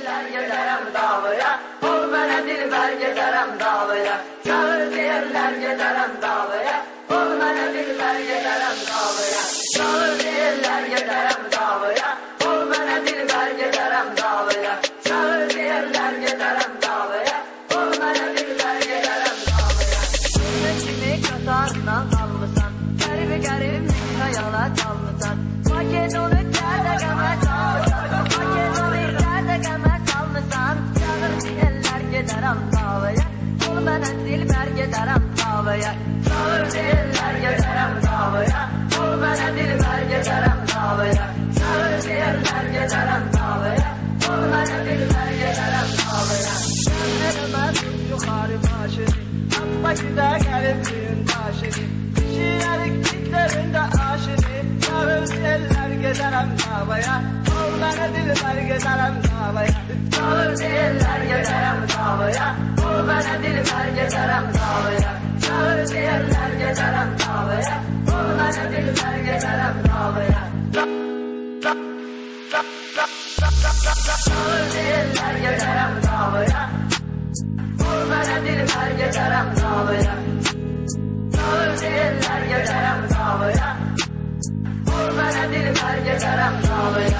diyenler giderim davaya. Ol bana dilber giderim davaya. Çağır diyenler giderim davaya. Ol bana dilber giderim davaya. Çağır diyenler giderim davaya. Ol bana dilber giderim davaya. Çağır diyenler giderim davaya. Ol bana dilber giderim davaya. Ümmetimin kasarından kalmışsan, garip hayala dalmışsan. Makedonluklarda kamer kalmışsan, Makedonluklarda kamer kalmışsan. Çağır diyenler giderim davaya. Ol bana dilber giderim davaya. Çağır diyenler giderim davaya. Ol bana dilber giderim davaya. Çağır diyenler giderim davaya. Ol bana dilber giderim davaya. Gönlüme yukarı başını, başında garipliğin taşını. Şiirik kitlerinde aşını, çağır diyenler giderim davaya. Ol bana dilber giderim davaya. Çağır diyenler giderim davaya. Ol bana dilber giderim davaya. Çağır diyenler giderim davaya. Ol bana dilber giderim davaya. Çağır diyenler giderim davaya. Ol bana dilber giderim davaya. Çağır diyenler giderim davaya. Ol bana dilber giderim davaya.